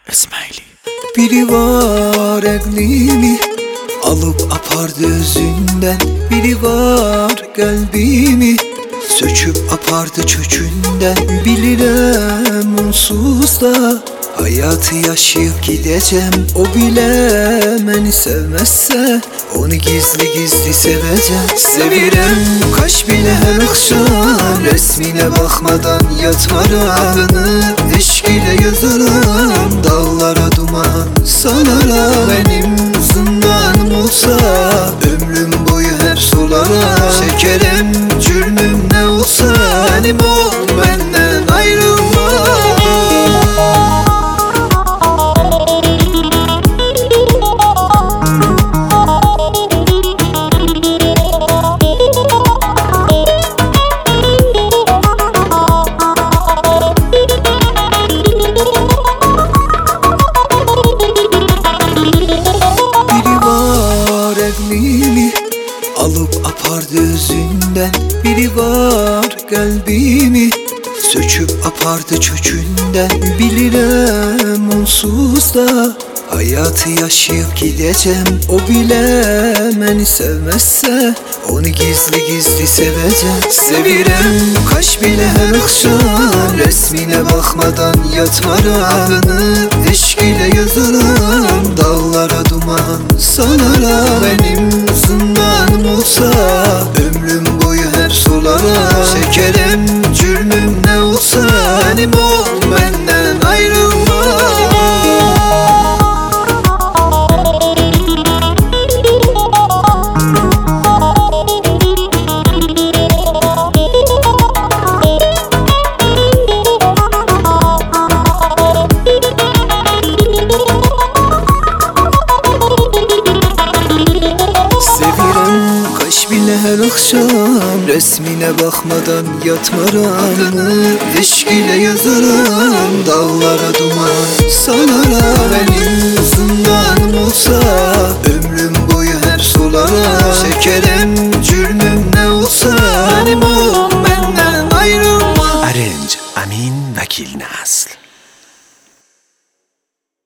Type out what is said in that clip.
İsmaili. Biri var eklimi alıp apardı özünden, biri var kalbimi söküp apardı kökünden. Bilirəm onsuz da hayatı yaşayıp gideceğim. O bile beni sevmezse onu gizli gizli seveceğim. Sevirem kaş bile her akşam, resmine bakmadan yatmaram. Eşk ile yazarım dağlara duman salara. Benim zindanım olsa ömrüm boyu hep solara. Çekerim cürmüm ne olsa, benim ol benden ayrılma. Alıp apardı özünden, biri var kalbimi söküp apardı kökünden. Bilirəm onsuz da hayatı yaşayıp gideceğim. O bile beni sevmezse onu gizli gizli seveceğim. Sevirem kaş bile her akşam, resmine bakmadan yatmaram. Eşk ile yazarım dağlara duman salara. Benim zindanım olsa ömrüm boyu hep solara. Çekerim cürmüm ne olsa, benim ol benden ayrılma. Her akşam resmine bakmadan yatmaram. Eşk ile yazarım dağlara duman salara. Benim zindanım olsa ömrüm boyu hep solara. Çekerim cürmüm ne olsa, benim ol benden ayrılma. Arınç Amin Vekil Nasl.